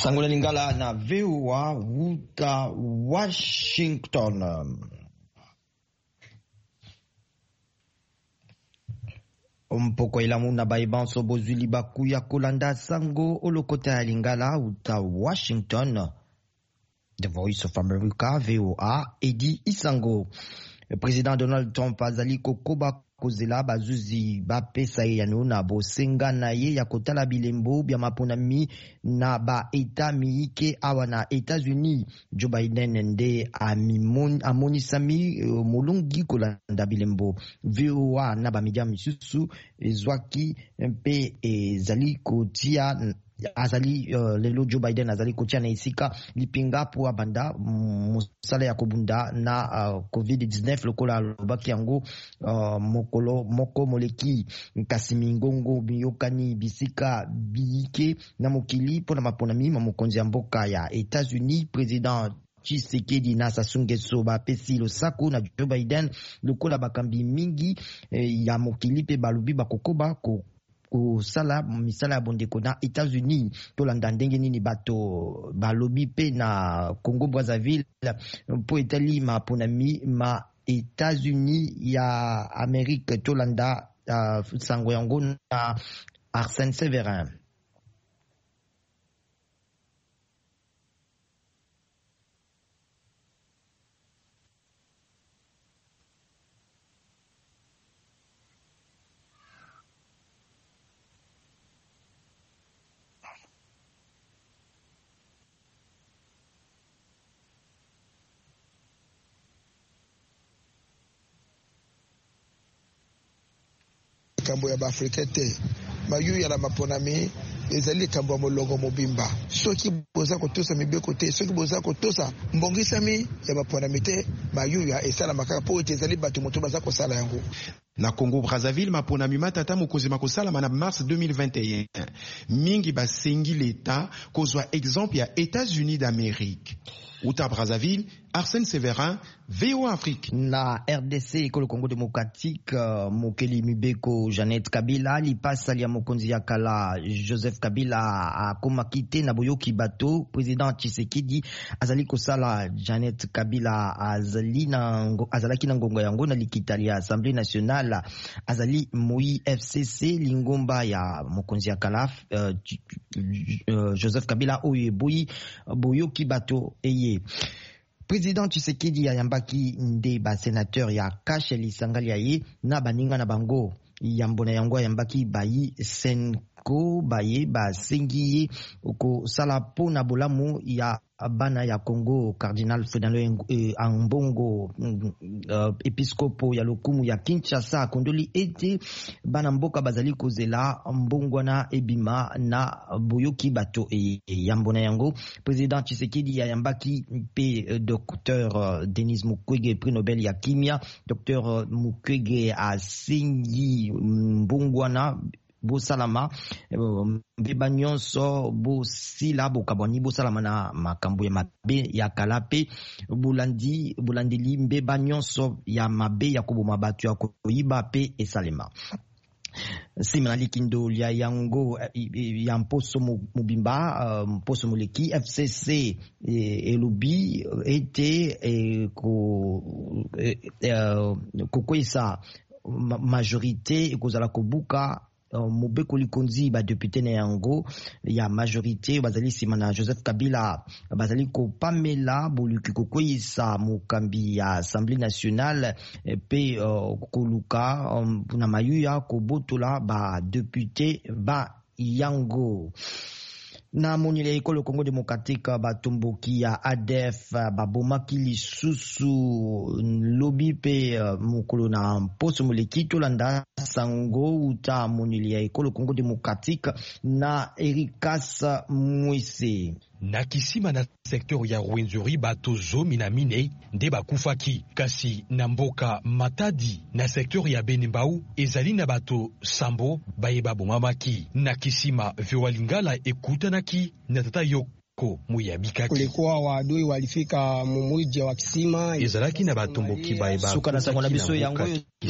Sango Lingala na VOA wuta Washington. Mpoko ilamu na baibanso bozuli bakuya kolanda sango olokota ya Lingala wuta Washington. The Voice of America, VOA, Edi Isango. Le président Donald Trump azali kokoba kozela bazuzi bapesa ye yano na bosenga na ye ya kotala bilembo bya maponami na ba eta miike awa na États-Unis. Joe Biden nde amonisami mulungi kolanda bilembo. VOA na bamedia misusu ezwaki mpe ezali kotia azali lelo Joe Biden azali kotia na isika lipinga po abanda musala ya kobunda na COVID-19 lokola lobaki yango mokolo moko moleki kasimi ngongo biyokani bisika biyike na mokili pona maponami mokonzi ya mboka ya États-Unis. Président Tshisekedi na Sassou Nguesso bapesi losako na Joe Biden lokola bakambi mingi ya mokili pe balobi bakokoba sala misala ya bondeko na États-Unis tolanda ndenge nini bato balobi pe na Congo Brazzaville po etali maponami ma États-Unis ya Amérique tolanda sango yango na Arsène Severin. Kambo ya Afrika te mayu ya la maponami ezali kambo molongo mobimba soki boza kotosa mibeko te soki boza kotosa mbongisami ya maponami te mayu ya esala makaka po ezali bato moto baza kosala yango. Na Congo Brazzaville maponami matata mokozi makosala na mars 2021 mingi basengi l'État kozwa exemple ya États-Unis d'Amérique. Uta Brazzaville, Arsène Severin, VOA Afrique. Na RDC ekolo Congo démocratique mokeli mibeko Jeannette Kabila lipasa lia mokonzi ya kala Joseph Kabila akomakite na boyoki bato. Président Tshisekedi azali kosala Jeannette Kabila azalaki na ngongo yango na likitali ya Assemblée nationale azali moi FCC lingomba ya mokonzi ya kala Joseph Kabila oyo boyoki bato eye. Président Tshisekedi ayambaki nde ba sénateur ya Kashe lisangali ya ye na baninga na bango yambona yango ayambaki bayi senko baye basengi ye kosala po na bolamu ya bana ya Congo. Cardinal Ferdinand Ambongo episkopo ya lokumu ya Kinshasa kondoli ete bana mboka bazali kozela mbongwana ebima na boyoki bato yambona yango. Président Tshisekedi yambaki pe Dr Denis Mukwege prix Nobel ya kimia. Dr Mukwege asengi mbongwana bosalama mbeba nyonso bosila bokabwani bosalama na makambo ya mabe ya kalape bulandeli mbeba nyonso ya mabe ya koboma bato ya koyiba pe esalema. Simana likindo lia yango ya mposo mobimba mposo moleki FCC elubi ete kokwesa majorité ekozala kobuka mobeko likonzi ba député na yango ya majorité bazali sima na Joseph Kabila bazali kopamela boluki kokoyisa mokambi ya Assemblée nationale pe koluka na mayuya kobotola ba député ba yango. Na monile ekolo Congo démocratique batomboki ya ADF babomaki lisusu lobi pe mokolo na mposo moleki tolanda sango uta monile ya ekolo Congo démocratique na Erikas Mwese. Na kisima na sektor ya Rwenzori bato zomi na mine nde bakufaki kasi na mboka Matadi na sektor ya Benembau ezali na bato sambo baye babomamaki. Na kisima VOA Lingala ekutanaki na tata yoko muyabikaki. Kulikuwa waadui walifika mumuji wa kisima ezalaki na batomboki baye suka na sango na biso yango